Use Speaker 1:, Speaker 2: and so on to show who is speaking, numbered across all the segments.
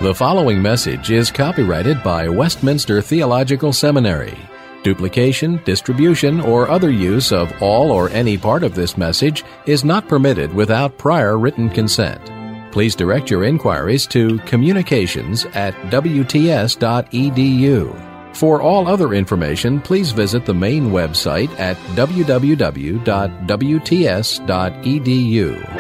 Speaker 1: The following message is copyrighted by Westminster Theological Seminary. Duplication, distribution, or other use of all or any part of this message is not permitted without prior written consent. Please direct your inquiries to communications@wts.edu. For all other information, please visit the main website at www.wts.edu.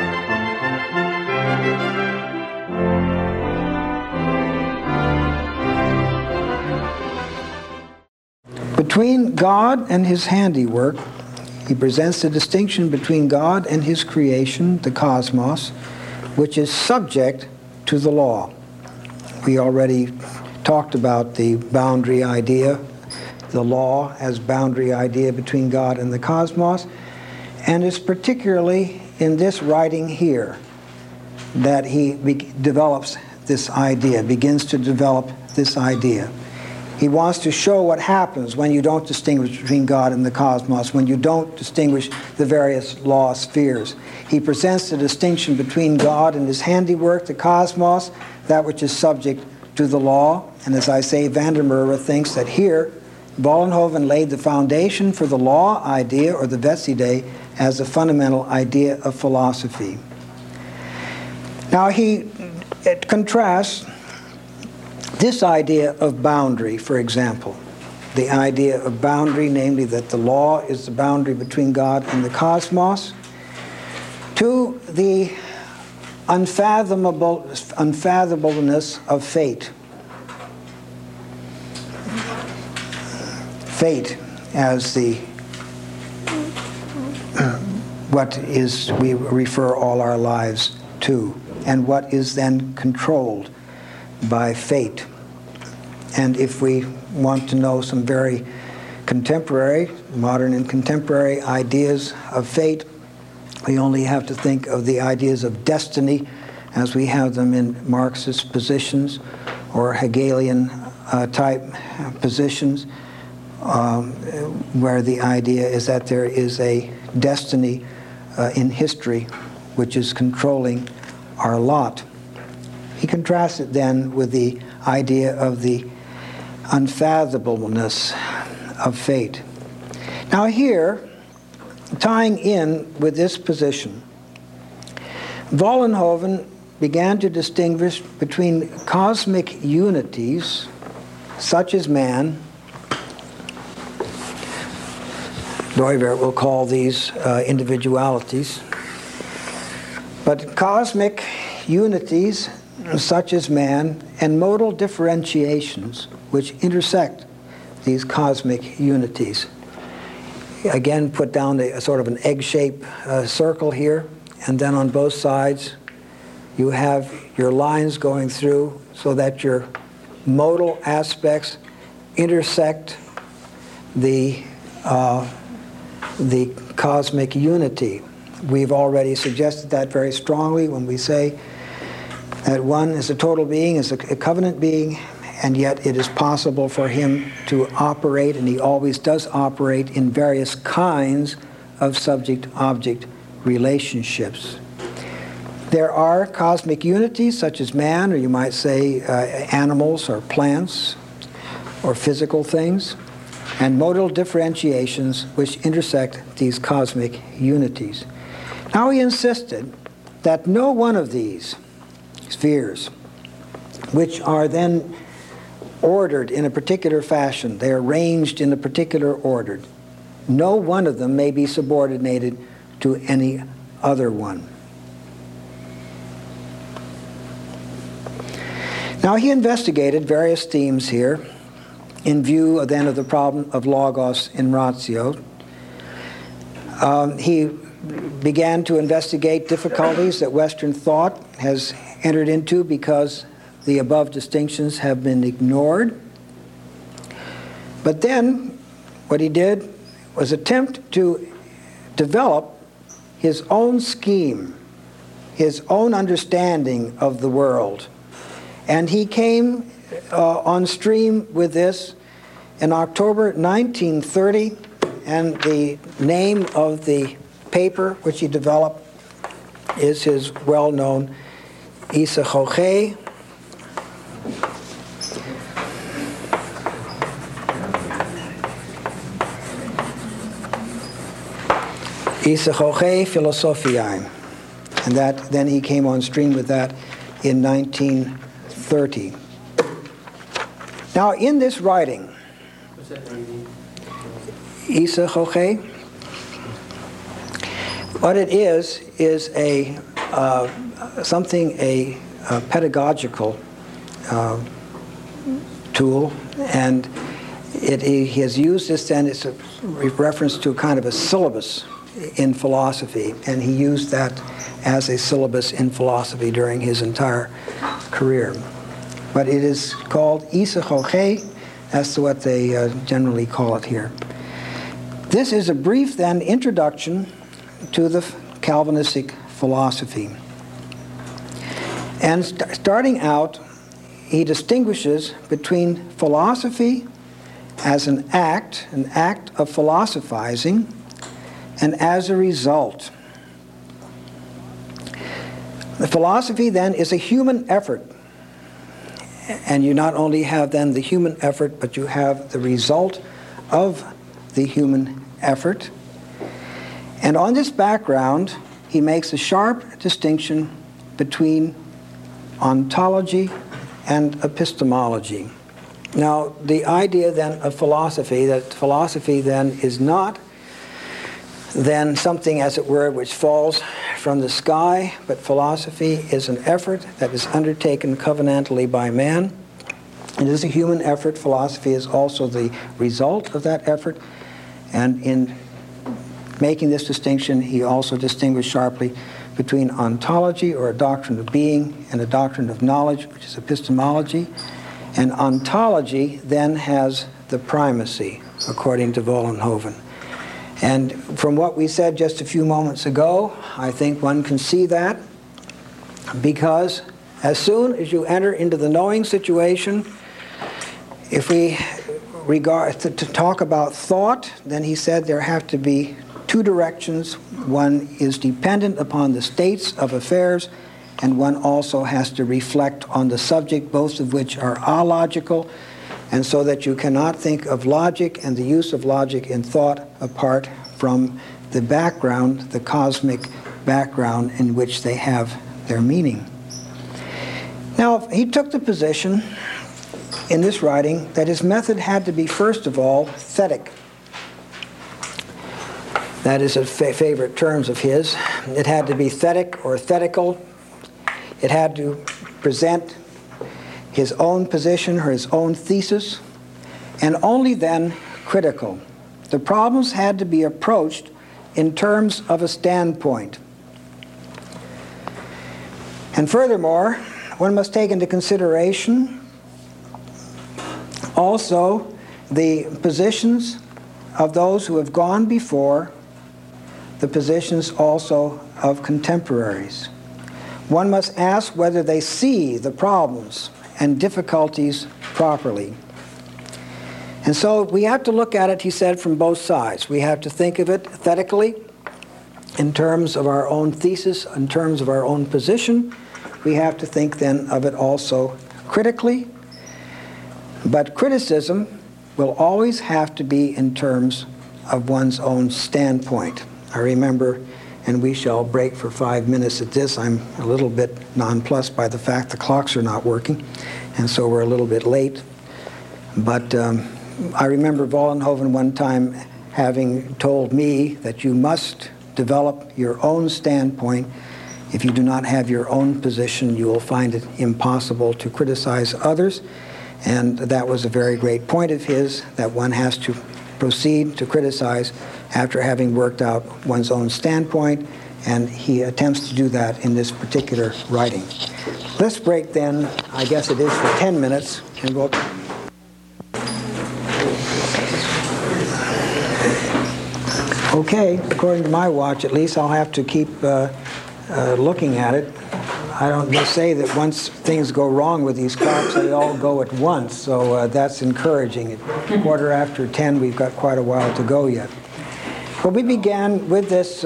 Speaker 2: Between God and his handiwork, he presents the distinction between God and his creation, the cosmos, which is subject to the law. We already talked about the boundary idea, the law as boundary idea between God and the cosmos, and it's particularly in this writing here that he develops this idea, begins to develop this idea. He wants to show what happens when you don't distinguish between God and the cosmos, when you don't distinguish the various law spheres. He presents the distinction between God and his handiwork, the cosmos, that which is subject to the law. And as I say, Vandermeer thinks that here, Vollenhoven laid the foundation for the law idea, or the Wetsidee, as a fundamental idea of philosophy. Now it contrasts this idea of boundary, for example, the idea of boundary, namely that the law is the boundary between God and the cosmos, to the unfathomableness of fate. Fate as what is we refer all our lives to, and what is then controlled by fate. And if we want to know some very contemporary, modern and contemporary ideas of fate, we only have to think of the ideas of destiny as we have them in Marxist positions or Hegelian type positions, where the idea is that there is a destiny in history which is controlling our lot. He contrasts it then with the idea of the unfathomableness of fate. Now here, tying in with this position, Vollenhoven began to distinguish between cosmic unities, such as man. Neuwirth will call these individualities. But cosmic unities, such as man, and modal differentiations which intersect these cosmic unities. Again, put down a sort of an egg-shaped circle here, and then on both sides you have your lines going through so that your modal aspects intersect the cosmic unity. We've already suggested that very strongly when we say that one is a total being, is a covenant being, and yet it is possible for him to operate, and he always does operate, in various kinds of subject-object relationships. There are cosmic unities such as man, or you might say animals or plants or physical things, and modal differentiations which intersect these cosmic unities. Now he insisted that no one of these spheres, which are then ordered in a particular fashion, they are arranged in a particular order, no one of them may be subordinated to any other one. Now he investigated various themes here in view then of the problem of logos in ratio. He began to investigate difficulties that Western thought has entered into because the above distinctions have been ignored. But then what he did was attempt to develop his own scheme, his own understanding of the world. And he came on stream with this in October 1930, and the name of the paper which he developed is his well-known Isachoche, Isachoche Philosophiae. And that then he came on stream with that in 1930. Now, in this writing, Isachoche, what it is a pedagogical tool, and he has used this. Then it's a reference to kind of a syllabus in philosophy, and he used that as a syllabus in philosophy during his entire career. But it is called Isachoche. That's what they generally call it here. This is a brief, then, introduction to the Calvinistic philosophy. And starting out, he distinguishes between philosophy as an act of philosophizing, and as a result. The philosophy, then, is a human effort. And you not only have, then, the human effort, but you have the result of the human effort. And on this background, he makes a sharp distinction between ontology and epistemology. Now, the idea then of philosophy, that philosophy then is not then something, as it were, which falls from the sky, but philosophy is an effort that is undertaken covenantally by man. It is a human effort. Philosophy is also the result of that effort. And in making this distinction, he also distinguished sharply between ontology, or a doctrine of being, and a doctrine of knowledge, which is epistemology. And ontology then has the primacy, according to Vollenhoven. And from what we said just a few moments ago, I think one can see that, because as soon as you enter into the knowing situation, if we regard to talk about thought, then he said there have to be two directions. One is dependent upon the states of affairs, and one also has to reflect on the subject, both of which are alogical, and so that you cannot think of logic and the use of logic in thought apart from the background, the cosmic background in which they have their meaning. Now, he took the position in this writing that his method had to be, first of all, thetic. That is a favorite terms of his. It had to be thetic or thetical. It had to present his own position or his own thesis, and only then critical. The problems had to be approached in terms of a standpoint. And furthermore, one must take into consideration also the positions of those who have gone before, the positions also of contemporaries. One must ask whether they see the problems and difficulties properly. And so we have to look at it, he said, from both sides. We have to think of it thetically, in terms of our own thesis, in terms of our own position. We have to think then of it also critically. But criticism will always have to be in terms of one's own standpoint. I remember, and we shall break for 5 minutes at this. I'm a little bit nonplussed by the fact the clocks are not working, and so we're a little bit late. But I remember Vollenhoven one time having told me that you must develop your own standpoint. If you do not have your own position, you will find it impossible to criticize others. And that was a very great point of his, that one has to proceed to criticize after having worked out one's own standpoint, and he attempts to do that in this particular writing. Let's break then, I guess it is for 10 minutes, and we'll... Okay, according to my watch, at least I'll have to keep looking at it. I don't just say that once things go wrong with these clocks, they all go at once, so that's encouraging. At 10:15, we've got quite a while to go yet. But we began with this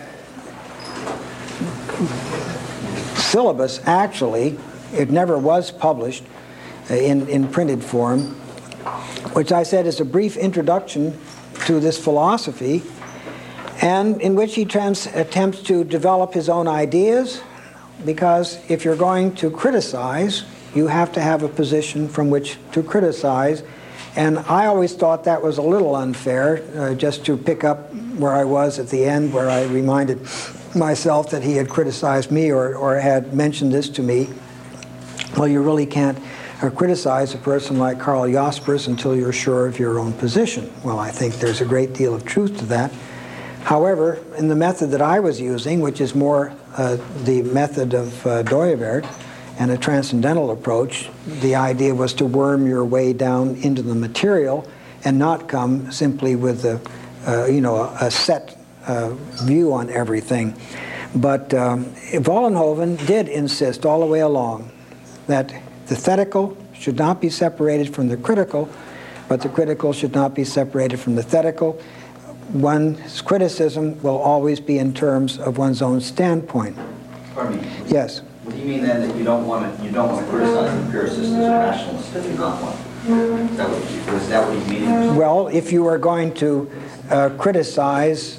Speaker 2: syllabus. Actually, it never was published in printed form, which I said is a brief introduction to this philosophy. and in which he attempts to develop his own ideas, because if you're going to criticize, you have to have a position from which to criticize. And I always thought that was a little unfair, just to pick up where I was at the end, where I reminded myself that he had criticized me or had mentioned this to me. Well, you really can't criticize a person like Karl Jaspers until you're sure of your own position. Well, I think there's a great deal of truth to that. However, in the method that I was using, which is more the method of Dooyeweerd and a transcendental approach, the idea was to worm your way down into the material and not come simply with a set view on everything. But Vollenhoven did insist all the way along that the thetical should not be separated from the critical, but the critical should not be separated from the thetical. One's criticism will always be in terms of one's own standpoint.
Speaker 3: Pardon me.
Speaker 2: Yes.
Speaker 3: What do you mean then that you don't want to criticize empiricists as rationalists if you not want? Was that what you mean?
Speaker 2: Well, if you are going to criticize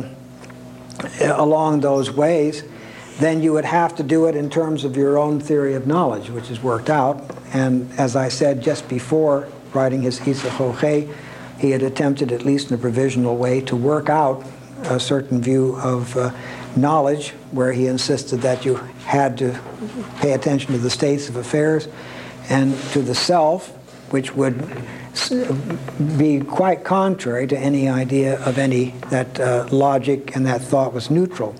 Speaker 2: along those ways, then you would have to do it in terms of your own theory of knowledge, which is worked out. And as I said just before writing his Hisa Choche, he had attempted, at least in a provisional way, to work out a certain view of knowledge, where he insisted that you had to pay attention to the states of affairs and to the self, which would be quite contrary to any idea of that logic and that thought was neutral.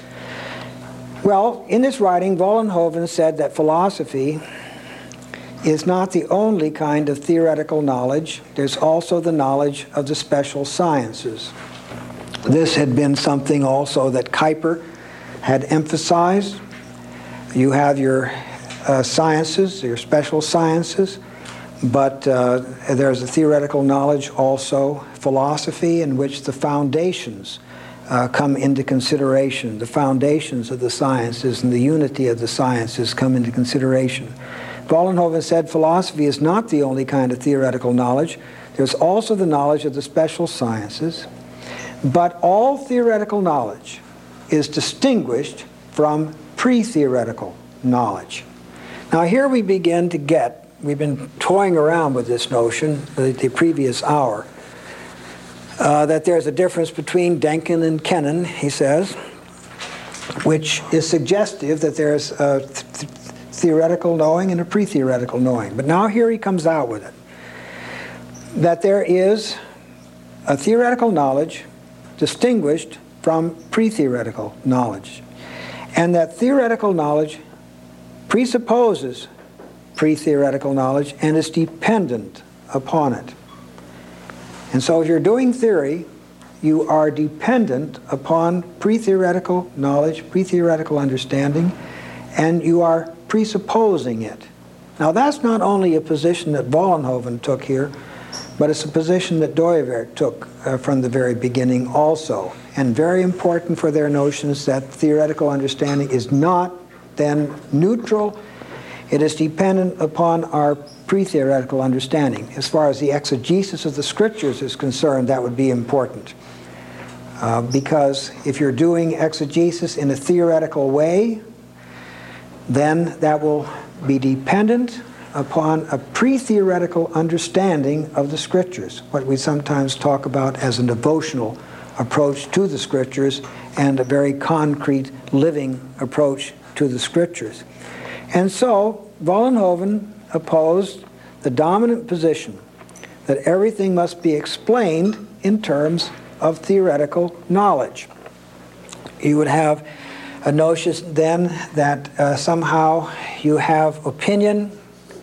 Speaker 2: Well, in this writing, Vollenhoven said that philosophy is not the only kind of theoretical knowledge. There's also the knowledge of the special sciences. This had been something also that Kuyper had emphasized. You have your sciences, your special sciences, but there's a theoretical knowledge also, philosophy, in which the foundations come into consideration. The foundations of the sciences and the unity of the sciences come into consideration. Vollenhoven said philosophy is not the only kind of theoretical knowledge. There's also the knowledge of the special sciences, but all theoretical knowledge is distinguished from pre-theoretical knowledge. Now here we begin to get, we've been toying around with this notion the previous hour, that there's a difference between Denken and Kennen, he says, which is suggestive that there's a theoretical knowing and a pre-theoretical knowing. But now here he comes out with it, that there is a theoretical knowledge distinguished from pre-theoretical knowledge, and that theoretical knowledge presupposes pre-theoretical knowledge and is dependent upon it. And so if you're doing theory, you are dependent upon pre-theoretical knowledge, pre-theoretical understanding, and you are presupposing it. Now that's not only a position that Vollenhoven took here, but it's a position that Dooyeweerd took from the very beginning also. And very important for their notions that theoretical understanding is not then neutral. It is dependent upon our pre-theoretical understanding. As far as the exegesis of the scriptures is concerned, that would be important. Because if you're doing exegesis in a theoretical way, then that will be dependent upon a pre-theoretical understanding of the scriptures, what we sometimes talk about as a devotional approach to the scriptures and a very concrete living approach to the scriptures. And so Vollenhoven opposed the dominant position that everything must be explained in terms of theoretical knowledge. You would have a notion then that somehow you have opinion,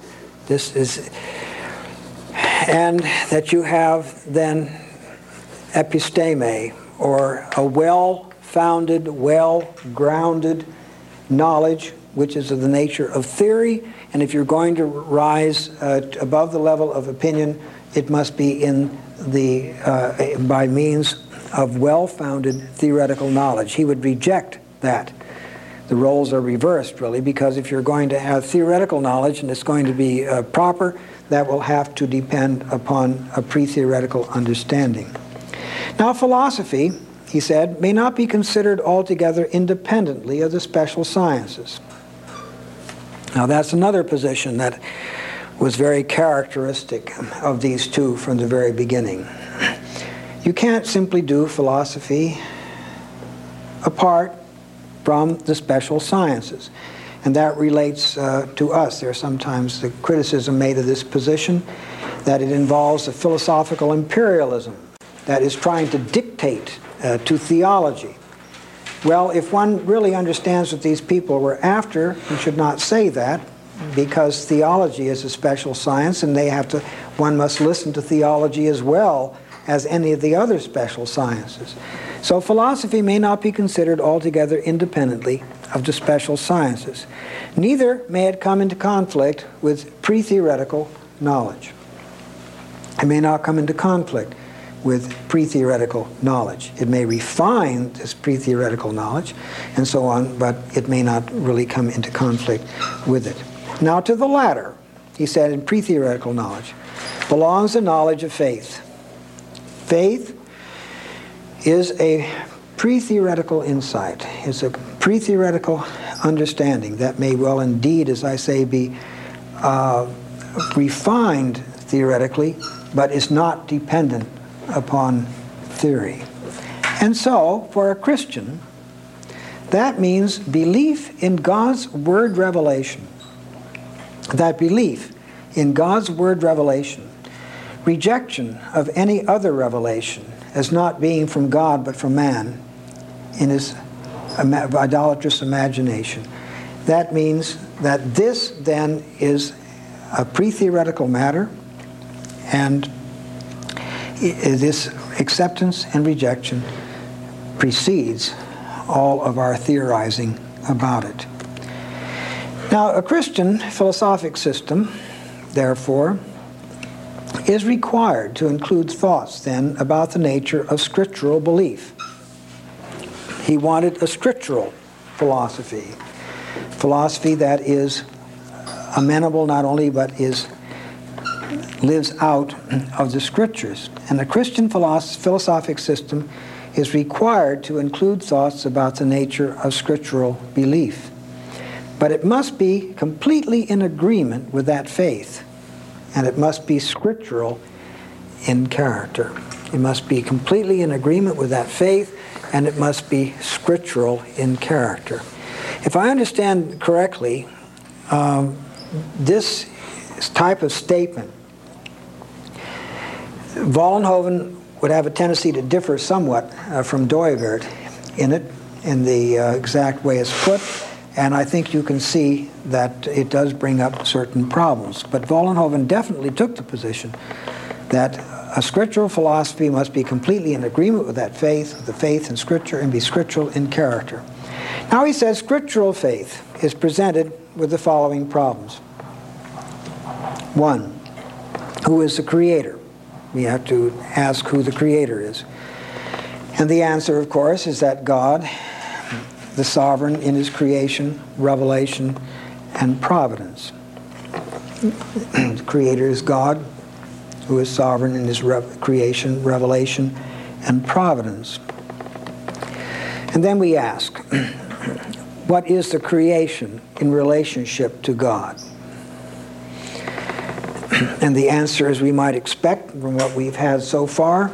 Speaker 2: and that you have then episteme, or a well-founded, well-grounded knowledge, which is of the nature of theory. And if you're going to rise above the level of opinion, it must be in by means of well-founded theoretical knowledge. He would reject that. The roles are reversed, really, because if you're going to have theoretical knowledge and it's going to be proper, that will have to depend upon a pre-theoretical understanding. Now, philosophy he said, may not be considered altogether independently of the special sciences. Now that's another position that was very characteristic of these two from the very beginning. You can't simply do philosophy apart from the special sciences. And that relates to us. There's sometimes the criticism made of this position that it involves a philosophical imperialism that is trying to dictate to theology. Well, if one really understands what these people were after, you should not say that, because theology is a special science, and one must listen to theology as well as any of the other special sciences. So philosophy may not be considered altogether independently of the special sciences. Neither may it come into conflict with pre-theoretical knowledge. It may not come into conflict with pre-theoretical knowledge. It may refine this pre-theoretical knowledge and so on, but it may not really come into conflict with it. Now to the latter, he said, in pre-theoretical knowledge belongs the knowledge of faith. Faith is a pre-theoretical insight, is a pre-theoretical understanding that may well indeed, as I say, be refined theoretically, but is not dependent upon theory. And so, for a Christian, that means belief in God's Word revelation. That belief in God's Word revelation, rejection of any other revelation as not being from God but from man in his idolatrous imagination. That means that this then is a pre-theoretical matter, and this acceptance and rejection precedes all of our theorizing about it. Now, a Christian philosophic system, therefore, is required to include thoughts then about the nature of scriptural belief. He wanted a scriptural philosophy that is amenable not only but lives out of the scriptures. And the Christian philosophic system is required to include thoughts about the nature of scriptural belief. But it must be completely in agreement with that faith, and it must be scriptural in character. It must be completely in agreement with that faith, and it must be scriptural in character. If I understand correctly, this type of statement, Vollenhoven would have a tendency to differ somewhat from Dooyeweerd in it, in the exact way it's put, and I think you can see that it does bring up certain problems. But Vollenhoven definitely took the position that a scriptural philosophy must be completely in agreement with that faith, the faith in Scripture, and be scriptural in character. Now he says scriptural faith is presented with the following problems. One, who is the Creator? We have to ask who the Creator is. And the answer, of course, is that God, the sovereign in his creation, revelation, and providence. The Creator is God, who is sovereign in his creation, revelation, and providence. And then we ask, what is the creation in relationship to God? And the answer, as we might expect from what we've had so far,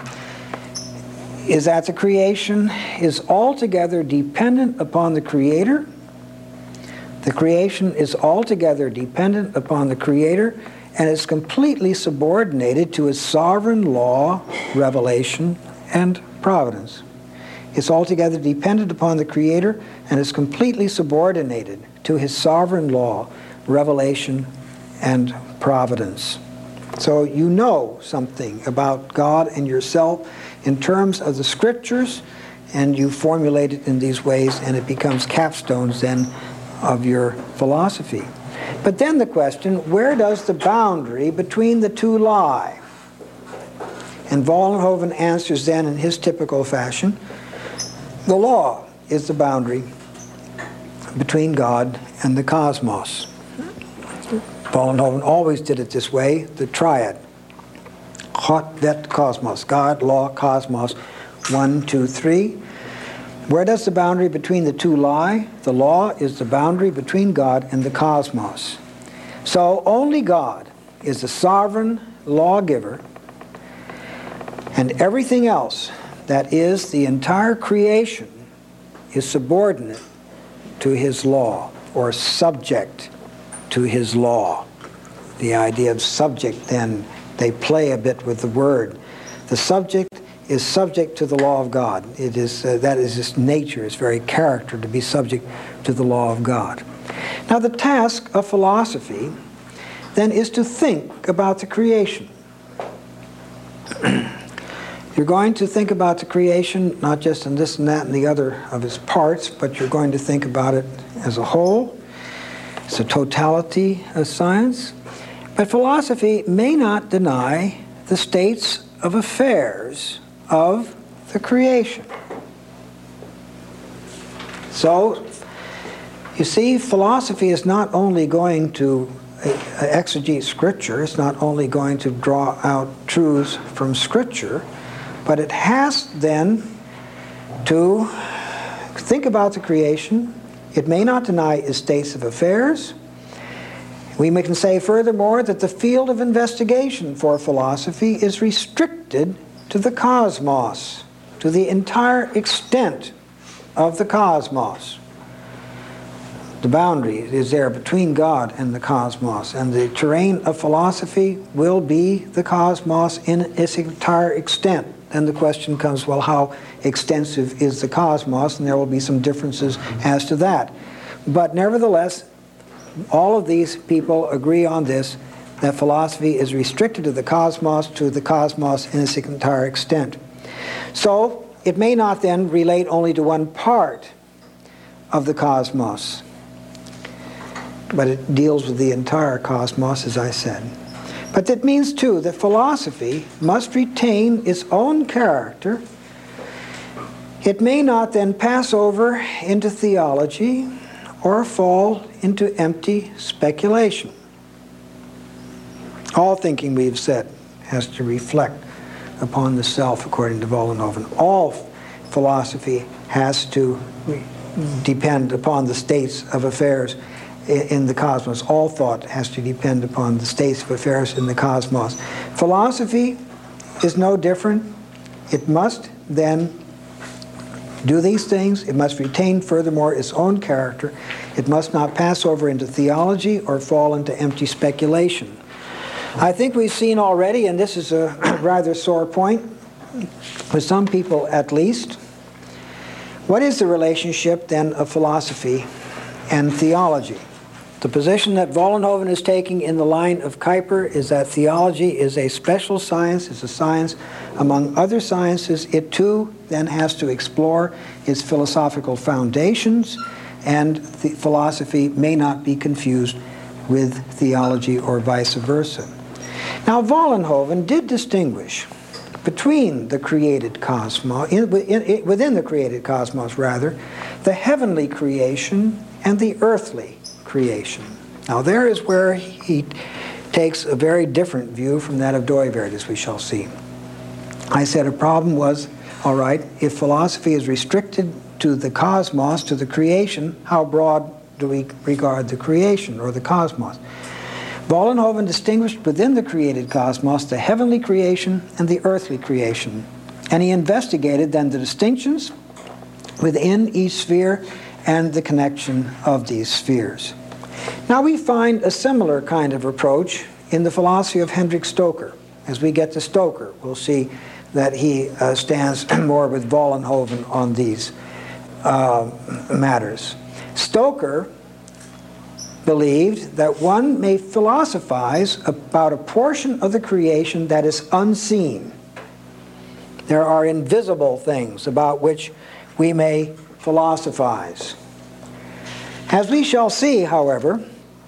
Speaker 2: is that the creation is altogether dependent upon the Creator. The creation is altogether dependent upon the Creator and is completely subordinated to his sovereign law, revelation, and providence. It's altogether dependent upon the Creator and is completely subordinated to his sovereign law, revelation, and providence. So you know something about God and yourself in terms of the Scriptures, and you formulate it in these ways, and it becomes capstones then of your philosophy. But then the question, where does the boundary between the two lie? And Vollenhoven answers then in his typical fashion, the law is the boundary between God and the cosmos. Vollenhoven always did it this way, the triad. Gott, Welt, Kosmos. God, law, cosmos 1, 2, 3. Where does the boundary between the two lie? The law is the boundary between God and the cosmos. So only God is the sovereign lawgiver, and everything else, that is, the entire creation, is subordinate to his law, or subject to his law. The idea of subject, then, they play a bit with the word. The subject is subject to the law of God. It is that is its nature, its very character, to be subject to the law of God. Now, the task of philosophy, then, is to think about the creation. You're going to think about the creation, not just in this and that and the other of its parts, but you're going to think about it as a whole. It's a totality of science. But philosophy may not deny the states of affairs of the creation. So, you see, philosophy is not only going to exegete Scripture, it's not only going to draw out truths from Scripture, but it has then to think about the creation. It may not deny its states of affairs. We can say furthermore that the field of investigation for philosophy is restricted to the cosmos, to the entire extent of the cosmos. The boundary is there between God and the cosmos, and the terrain of philosophy will be the cosmos in its entire extent. And the question comes, well, how extensive is the cosmos? And there will be some differences as to that. But nevertheless, all of these people agree on this, that philosophy is restricted to the cosmos in its entire extent. So it may not then relate only to one part of the cosmos, but it deals with the entire cosmos, as I said. But that means, too, that philosophy must retain its own character. It may not then pass over into theology or fall into empty speculation. All thinking, we've said, has to reflect upon the self, according to Vollenhoven. All philosophy has to depend upon the states of affairs in the cosmos. All thought has to depend upon the states of affairs in the cosmos. Philosophy is no different. It must then do these things. It must retain furthermore its own character. It must not pass over into theology or fall into empty speculation. I think we've seen already, and this is a rather sore point, for some people at least, what is the relationship then of philosophy and theology? The position that Vollenhoven is taking in the line of Kuyper is that theology is a special science, it's a science among other sciences. It too then has to explore its philosophical foundations, and the philosophy may not be confused with theology or vice versa. Now, Vollenhoven did distinguish between the created cosmos, within the created cosmos rather, the heavenly creation and the earthly creation. Now there is where he takes a very different view from that of Dooyeweerd, as we shall see. I said a problem was, all right, if philosophy is restricted to the cosmos, to the creation, how broad do we regard the creation or the cosmos? Vollenhoven distinguished within the created cosmos the heavenly creation and the earthly creation. And he investigated then the distinctions within each sphere and the connection of these spheres. Now we find a similar kind of approach in the philosophy of Hendrik Stoker. As we get to Stoker, we'll see that he stands more with Vollenhoven on these matters. Stoker believed that one may philosophize about a portion of the creation that is unseen. There are invisible things about which we may philosophize. As we shall see, however,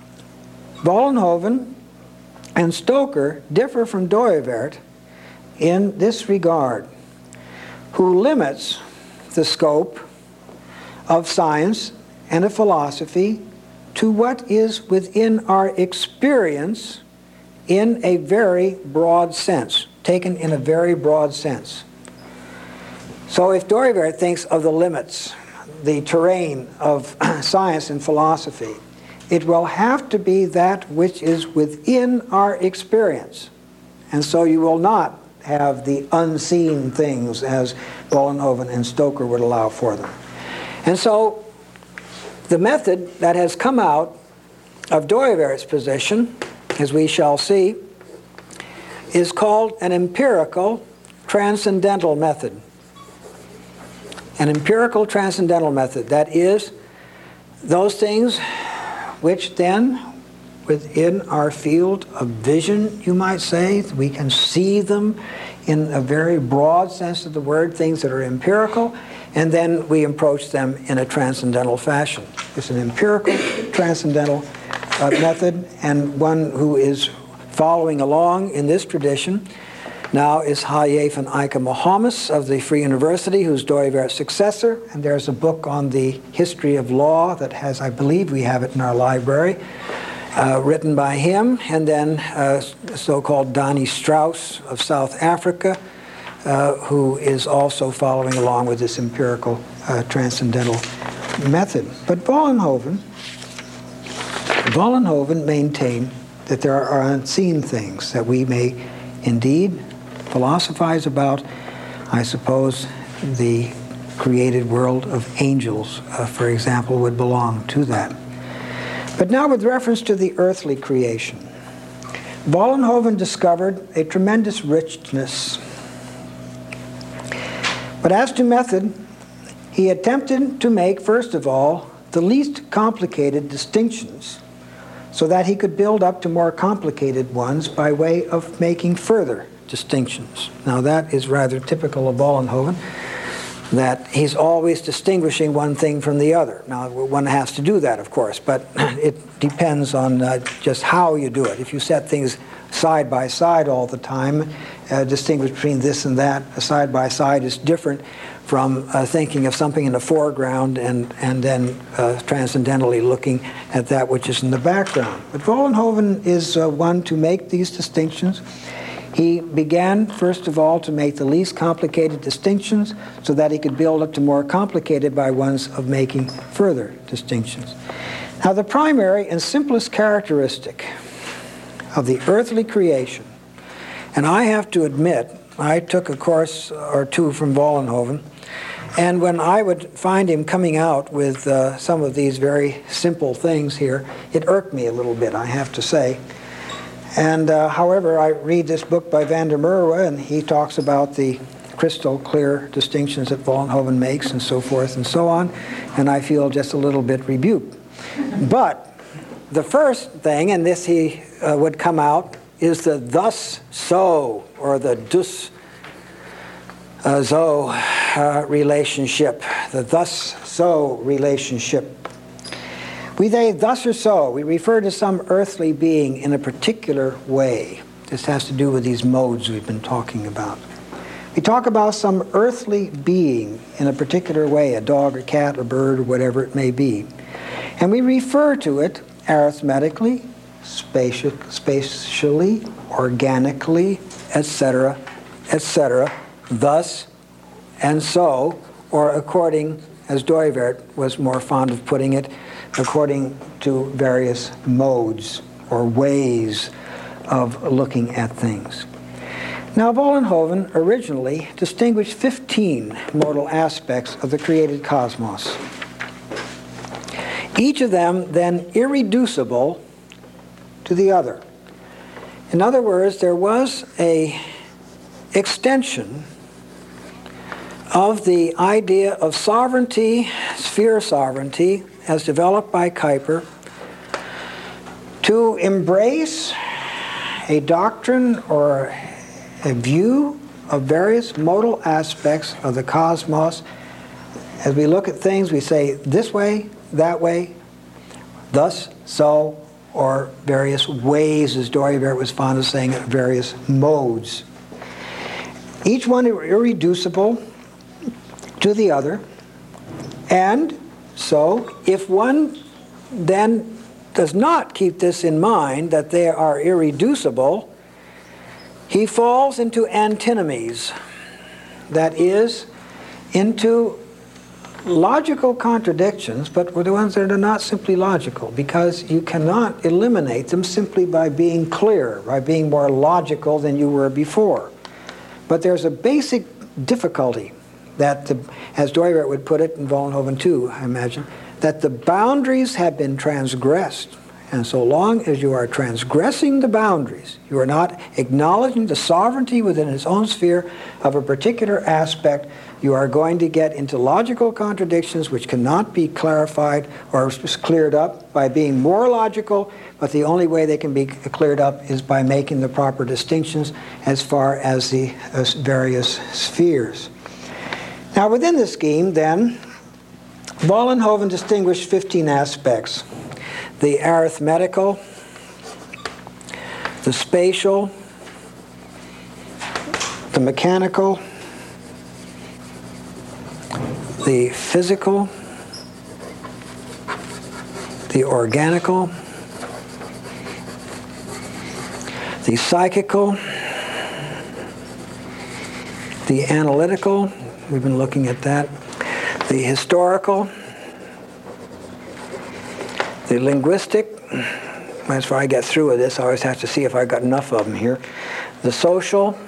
Speaker 2: Vollenhoven and Stoker differ from Dooyeweerd in this regard, who limits the scope of science and of philosophy to what is within our experience in a very broad sense, taken in a very broad sense. So if Dooyeweerd thinks of the limits, the terrain of science and philosophy, it will have to be that which is within our experience. And so you will not have the unseen things as Vollenhoven and Stoker would allow for them. And so the method that has come out of Dooyeweerd's position, as we shall see, is called an empirical transcendental method. An empirical transcendental method, that is, those things which then, within our field of vision, you might say, we can see them in a very broad sense of the word, things that are empirical, and then we approach them in a transcendental fashion. It's an empirical transcendental method, and one who is following along in this tradition now is Hayye van Eyck Mohammed of the Free University, who's Dooyeweerd's successor, and there's a book on the history of law that has, I believe we have it in our library, written by him, and then so-called Donnie Strauss of South Africa, who is also following along with this empirical transcendental method. But Vollenhoven maintained that there are unseen things that we may indeed philosophize about. I suppose the created world of angels, for example, would belong to that. But now with reference to the earthly creation, Vollenhoven discovered a tremendous richness. But as to method, he attempted to make, first of all, the least complicated distinctions, so that he could build up to more complicated ones by way of making further distinctions. Now that is rather typical of Vollenhoven, that he's always distinguishing one thing from the other. Now one has to do that, of course, but it depends on just how you do it. If you set things side by side all the time, distinguish between this and that, a side by side is different from thinking of something in the foreground and then transcendentally looking at that which is in the background. But Vollenhoven is one to make these distinctions. He began, first of all, to make the least complicated distinctions so that he could build up to more complicated by ones of making further distinctions. Now, the primary and simplest characteristic of the earthly creation, and I have to admit, I took a course or two from Vollenhoven, and when I would find him coming out with some of these very simple things here, it irked me a little bit, I have to say. And however, I read this book by van der Merwe, and he talks about the crystal clear distinctions that Vollenhoven makes and so forth and so on, and I feel just a little bit rebuked. But the first thing, and this he would come out, is the thus so, or the dus zo relationship, the thus so relationship. We say thus or so, we refer to some earthly being in a particular way. This has to do with these modes we've been talking about. We talk about some earthly being in a particular way, a dog or cat or bird or whatever it may be. And we refer to it arithmetically, spatially, organically, etc., thus and so, or according, as Dooyeweerd was more fond of putting it, according to various modes or ways of looking at things. Now, Vollenhoven originally distinguished 15 modal aspects of the created cosmos, each of them then irreducible to the other. In other words, there was an extension of the idea of sovereignty, sphere sovereignty, as developed by Kuiper, to embrace a doctrine or a view of various modal aspects of the cosmos. As we look at things, we say this way, that way, thus, so, or various ways, as Dooyeweerd was fond of saying it, various modes. Each one irreducible to the other, and so if one then does not keep this in mind, that they are irreducible, he falls into antinomies. That is, into logical contradictions, but the ones that are not simply logical, because you cannot eliminate them simply by being clear, by being more logical than you were before. But there's a basic difficulty that, as Dooyeweerd would put it, in Vollenhoven too, I imagine, that the boundaries have been transgressed. And so long as you are transgressing the boundaries, you are not acknowledging the sovereignty within its own sphere of a particular aspect, you are going to get into logical contradictions which cannot be clarified or cleared up by being more logical, but the only way they can be cleared up is by making the proper distinctions as far as the various spheres. Now within the scheme then, Vollenhoven distinguished 15 aspects: the arithmetical, the spatial, the mechanical, the physical, the organical, the psychical, the analytical, we've been looking at that, the historical, the linguistic, as far as I get through with this, I always have to see if I've got enough of them here, the social,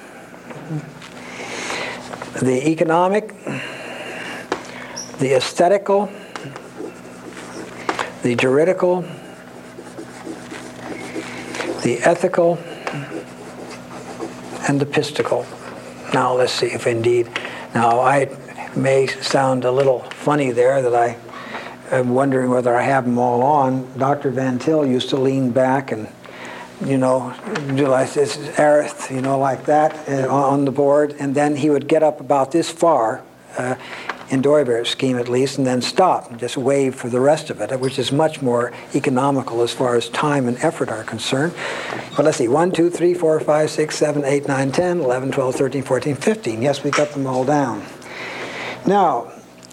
Speaker 2: the economic, the aesthetical, the juridical, the ethical, and the pistical. Now let's see if indeed, now I may sound a little funny there that I'm wondering whether I have them all on. Dr. Van Til used to lean back and, do like this arith, like that on the board, and then he would get up about this far, in Dooyeweerd's scheme at least, and then stop and just wave for the rest of it, which is much more economical as far as time and effort are concerned. But let's see, 1, 2, 3, 4, 5, 6, 7, 8, 9, 10, 11, 12, 13, 14, 15. Yes, we got them all down. Now,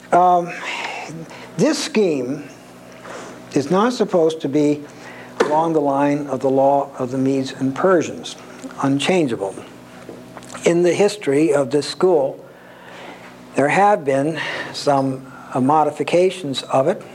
Speaker 2: this scheme is not supposed to be along the line of the law of the Medes and Persians, unchangeable. In the history of this school, there have been some modifications of it.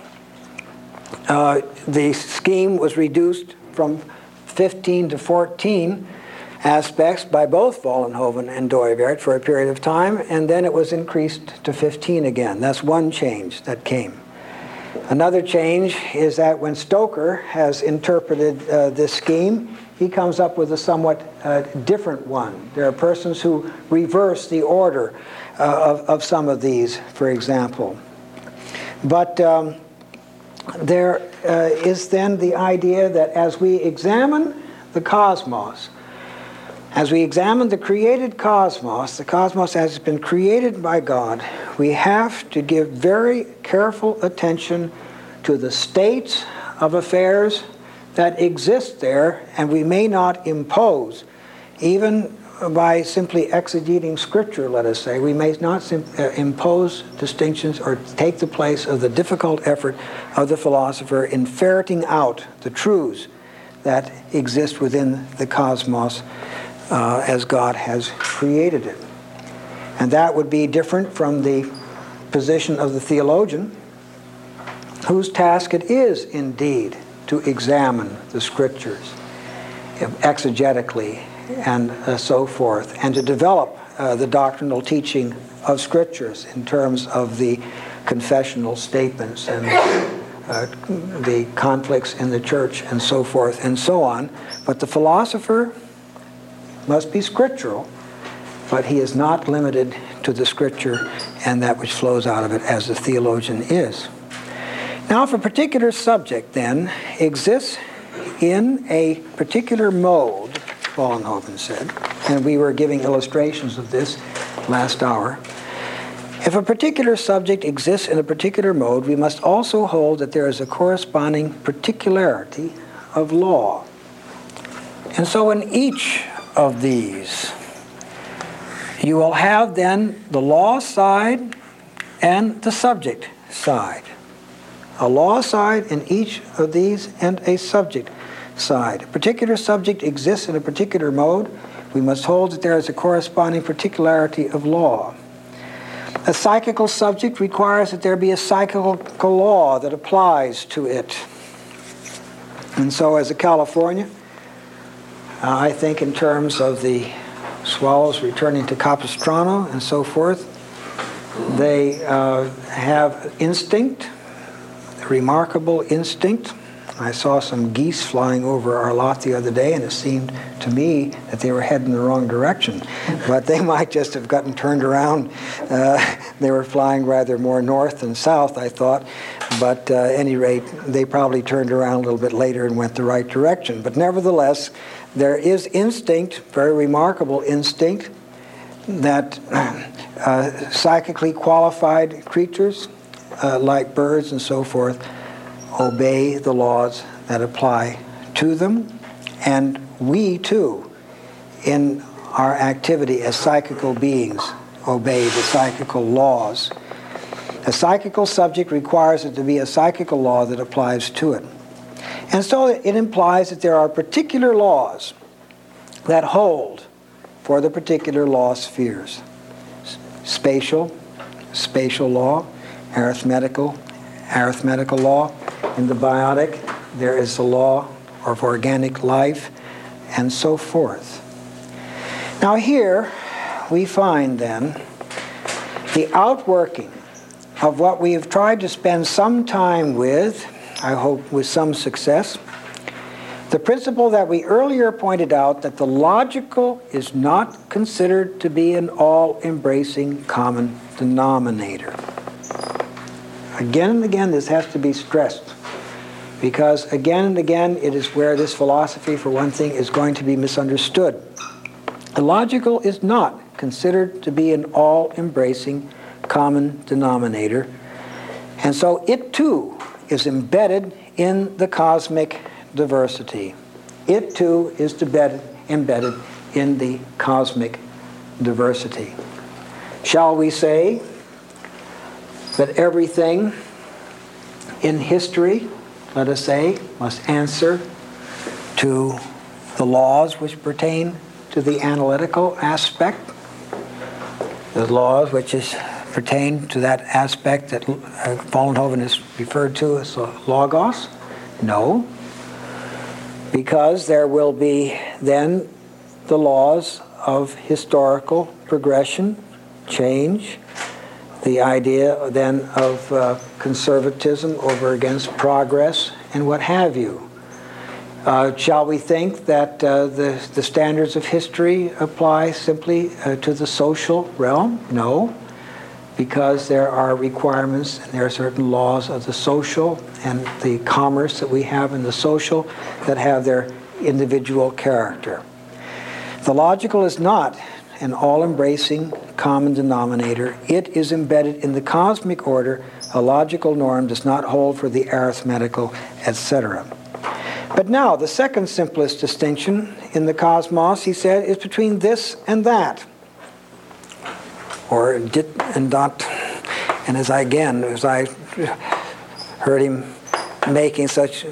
Speaker 2: The scheme was reduced from 15 to 14 aspects by both Vollenhoven and Dooyeweerd for a period of time, and then it was increased to 15 again. That's one change that came. Another change is that when Stoker has interpreted this scheme, he comes up with a somewhat different one. There are persons who reverse the order of some of these, for example. But there is then the idea that as we examine the cosmos, as we examine the created cosmos, the cosmos as it's been created by God, we have to give very careful attention to the states of affairs that exist there, and we may not impose, even by simply exegeting Scripture, let us say, we may not impose distinctions or take the place of the difficult effort of the philosopher in ferreting out the truths that exist within the cosmos as God has created it. And that would be different from the position of the theologian, whose task it is indeed to examine the Scriptures exegetically and so forth, and to develop the doctrinal teaching of Scriptures in terms of the confessional statements and the conflicts in the church and so forth and so on. But the philosopher must be scriptural, but he is not limited to the Scripture and that which flows out of it as the theologian is. Now, if a particular subject then exists in a particular mode, Vollenhoven said, and we were giving illustrations of this last hour, if a particular subject exists in a particular mode, we must also hold that there is a corresponding particularity of law. And so in each of these, you will have then the law side and the subject side. A law side in each of these and a subject side. A particular subject exists in a particular mode. We must hold that there is a corresponding particularity of law. A psychical subject requires that there be a psychical law that applies to it. And so as a Californian, I think in terms of the swallows returning to Capistrano and so forth. They have instinct, remarkable instinct. I saw some geese flying over our lot the other day, and it seemed to me that they were heading in the wrong direction. But they might just have gotten turned around. They were flying rather more north than south, I thought. But at any rate, they probably turned around a little bit later and went the right direction. But nevertheless, there is instinct, very remarkable instinct, that psychically qualified creatures, like birds and so forth, obey the laws that apply to them. And we, too, in our activity as psychical beings, obey the psychical laws. A psychical subject requires it to be a psychical law that applies to it. And so it implies that there are particular laws that hold for the particular law spheres. Spatial law, arithmetical law. In the biotic, there is the law of organic life, and so forth. Now here we find then the outworking of what we have tried to spend some time with, I hope with some success, the principle that we earlier pointed out, that the logical is not considered to be an all-embracing common denominator. Again and again this has to be stressed, because again and again it is where this philosophy, for one thing, is going to be misunderstood. The logical is not considered to be an all-embracing common denominator, and so it too is embedded in the cosmic diversity. It too is embedded in the cosmic diversity. Shall we say that everything in history, let us say, must answer to the laws which pertain to the analytical aspect, the laws which pertain to that aspect that Vollenhoven is referred to as logos? No, because there will be then the laws of historical progression, change, the idea then of conservatism over against progress, and what have you. Shall we think that the standards of history apply simply to the social realm? No, because there are requirements and there are certain laws of the social and the commerce that we have in the social that have their individual character. The logical is not an all-embracing common denominator. It is embedded in the cosmic order. A logical norm does not hold for the arithmetical, etc. But now, the second simplest distinction in the cosmos, he said, is between this and that, or dit and dot. And as I heard him making such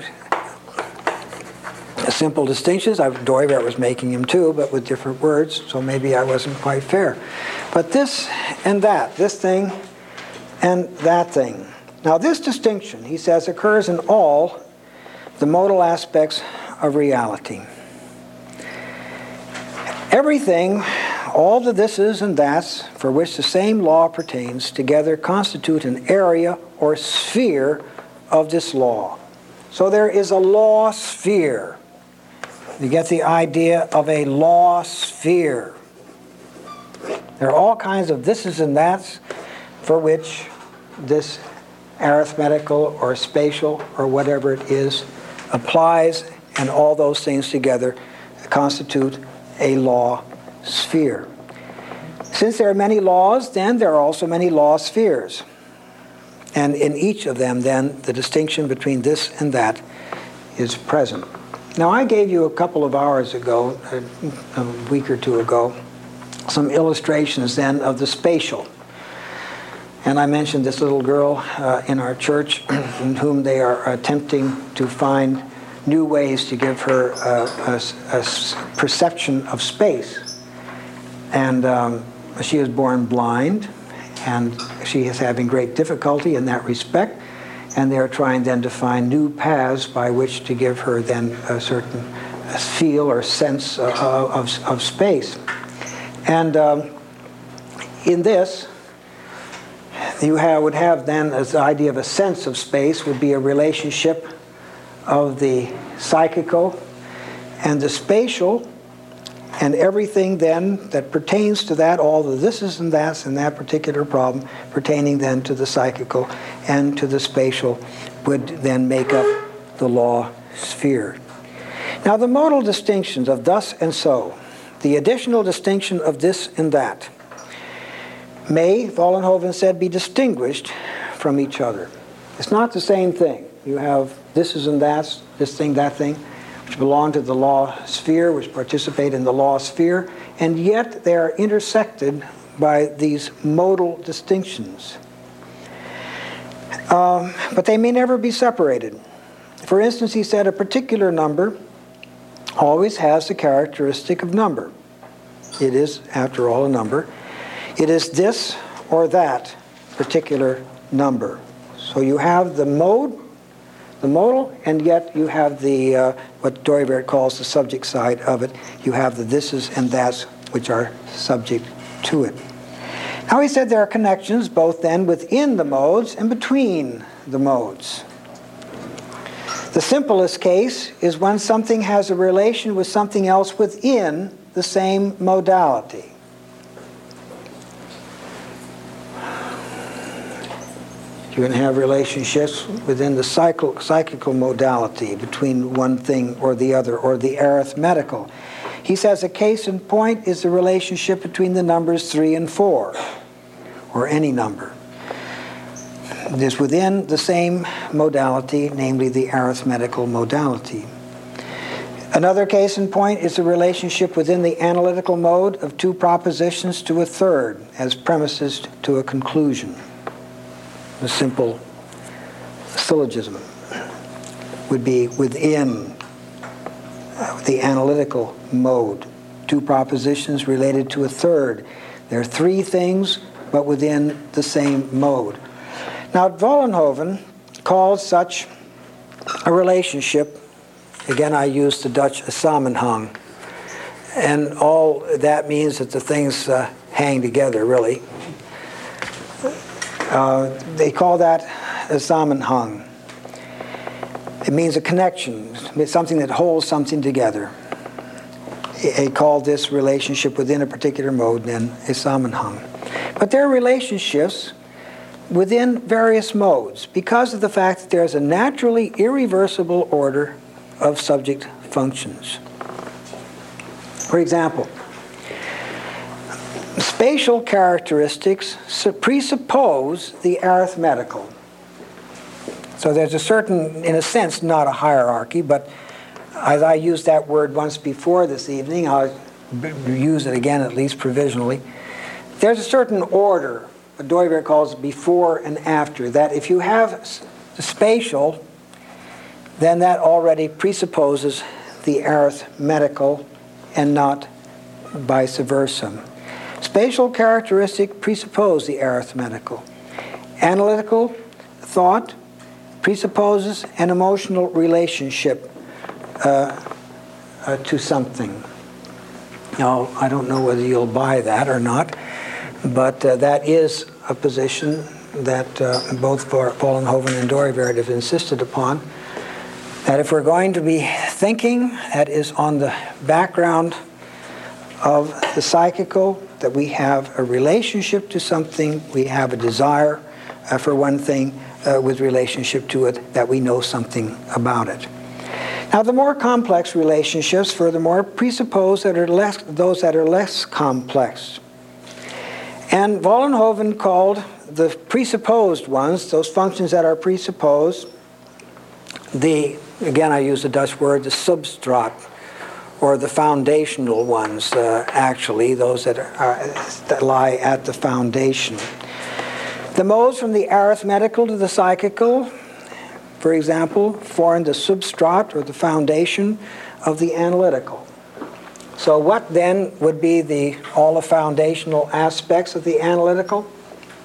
Speaker 2: simple distinctions, Deuber was making him too, but with different words, so maybe I wasn't quite fair. But this and that, this thing and that thing. Now this distinction, he says, occurs in all the modal aspects of reality. Everything, all the thises and that's, for which the same law pertains, together constitute an area or sphere of this law. So there is a law sphere. You get the idea of a law sphere. There are all kinds of thises and that's for which this arithmetical or spatial or whatever it is applies, and all those things together constitute a law sphere. Since there are many laws, then there are also many law spheres. And in each of them, then, the distinction between this and that is present. Now, I gave you a couple of hours ago, a week or two ago, some illustrations then of the spatial. And I mentioned this little girl in our church in whom they are attempting to find new ways to give her a perception of space. And she was born blind, and she is having great difficulty in that respect, and they're trying then to find new paths by which to give her then a certain feel or sense of space. And in this, you would have then as the idea of a sense of space would be a relationship of the psychical and the spatial, and everything then that pertains to that, all the thises and that's in that particular problem pertaining then to the psychical and to the spatial would then make up the law sphere. Now the modal distinctions of thus and so, the additional distinction of this and that, may, Vollenhoven said, be distinguished from each other. It's not the same thing. You have thises and that's, this thing, that thing, which belong to the law sphere, which participate in the law sphere, and yet they are intersected by these modal distinctions. But they may never be separated. For instance, he said a particular number always has the characteristic of number. It is, after all, a number. It is this or that particular number. So you have the modal, and yet you have the what Dooyeweerd calls the subject side of it. You have the thises and that's which are subject to it. Now he said there are connections both then within the modes and between the modes. The simplest case is when something has a relation with something else within the same modality. You can have relationships within the psychical modality between one thing or the other, or the arithmetical. He says a case in point is the relationship between the numbers 3 and 4, or any number. It is within the same modality, namely the arithmetical modality. Another case in point is the relationship within the analytical mode of two propositions to a third as premises to a conclusion. A simple syllogism would be within the analytical mode. Two propositions related to a third. There are three things, but within the same mode. Now, Vollenhoven calls such a relationship, again I use the Dutch samenhang, and all that means that the things hang together, really. They call that a samenhang. It means a connection. It's something that holds something together. They call this relationship within a particular mode then a samenhang. But there are relationships within various modes because of the fact that there's a naturally irreversible order of subject functions. For example, spatial characteristics presuppose the arithmetical. So there's a certain, in a sense, not a hierarchy, but as I used that word once before this evening, I'll use it again at least provisionally. There's a certain order, what Dooyeweerd calls before and after, that if you have the spatial, then that already presupposes the arithmetical and not vice versa. Spatial characteristic presuppose the arithmetical. Analytical thought presupposes an emotional relationship to something. Now, I don't know whether you'll buy that or not, but that is a position that both Vollenhoven and Dooyeweerd have insisted upon, that if we're going to be thinking that is on the background of the psychical, that we have a relationship to something, we have a desire for one thing with relationship to it, that we know something about it. Now, the more complex relationships, furthermore, presuppose that those that are less complex. And Vollenhoven called the presupposed ones, those functions that are presupposed, again I use the Dutch word, the substraat, or the foundational ones, actually, those that lie at the foundation. The modes from the arithmetical to the psychical, for example, form the substraat or the foundation of the analytical. So what then would be all the foundational aspects of the analytical?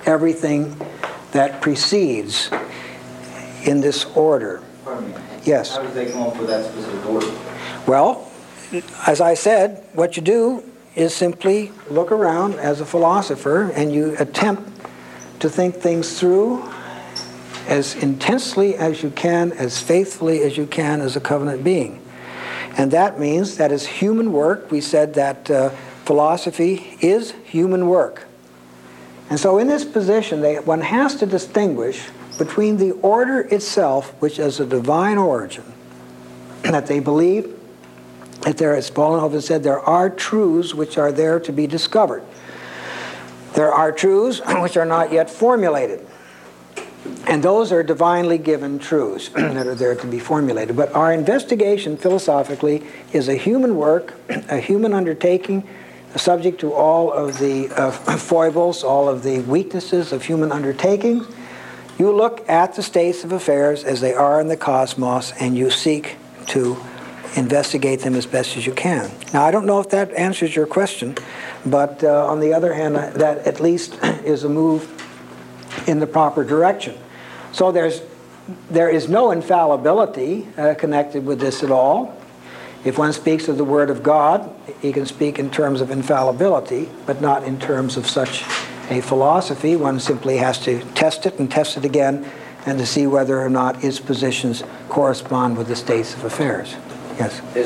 Speaker 2: everything that precedes in this order.
Speaker 3: Pardon me.
Speaker 2: Yes.
Speaker 3: How did they come up with that specific order?
Speaker 2: Well, as I said, what you do is simply look around as a philosopher and you attempt to think things through as intensely as you can, as faithfully as you can as a covenant being. And that means that as human work, we said that philosophy is human work. And so in this position, one has to distinguish between the order itself, which is a divine origin, that they believe that there, as Paulinhofen said, there are truths which are there to be discovered. There are truths which are not yet formulated. And those are divinely given truths that are there to be formulated. But our investigation, philosophically, is a human work, a human undertaking, subject to all of the foibles, all of the weaknesses of human undertakings. You look at the states of affairs as they are in the cosmos, and you seek to investigate them as best as you can. Now, I don't know if that answers your question, but on the other hand, that at least is a move in the proper direction. So there is no infallibility connected with this at all. If one speaks of the Word of God, he can speak in terms of infallibility, but not in terms of such a philosophy. One simply has to test it and test it again, and to see whether or not its positions correspond with the states of affairs. Yes?
Speaker 4: Is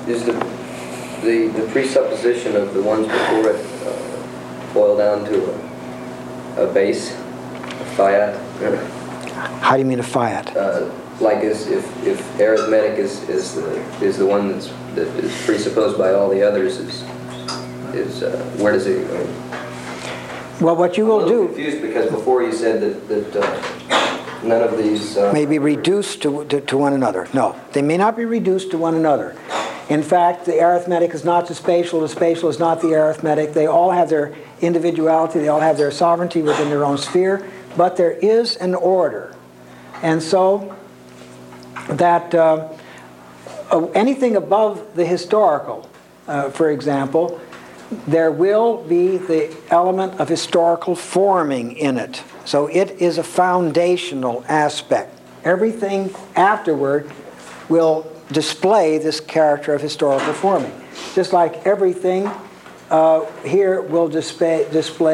Speaker 4: the presupposition of the ones before it boil down to a base, a fiat?
Speaker 2: How do you mean a fiat?
Speaker 4: Like if arithmetic is the one that is presupposed by all the others, is where does it?
Speaker 2: Well, what you will do.
Speaker 4: I'm confused because before you said that none of these
Speaker 2: may be reduced to one another. No, they may not be reduced to one another. In fact, the arithmetic is not the spatial is not the arithmetic. They all have their individuality, they all have their sovereignty within their own sphere, but there is an order. And so that anything above the historical, for example, there will be the element of historical forming in it. So it is a foundational aspect. Everything afterward will display this character of historical forming. Just like everything here will display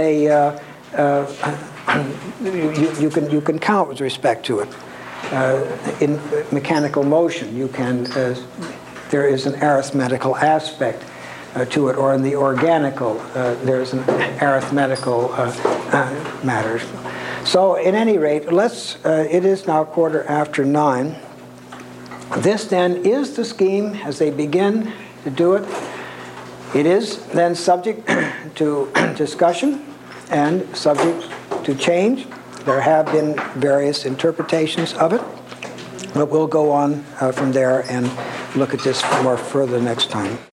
Speaker 2: you can count with respect to it. In mechanical motion, you can there is an arithmetical aspect to it, or in the organical, there's an arithmetical matter. So, at any rate, it is now 9:15. This then is the scheme as they begin to do it. It is then subject to discussion and subject to change. There have been various interpretations of it, but we'll go on from there and look at this more further next time.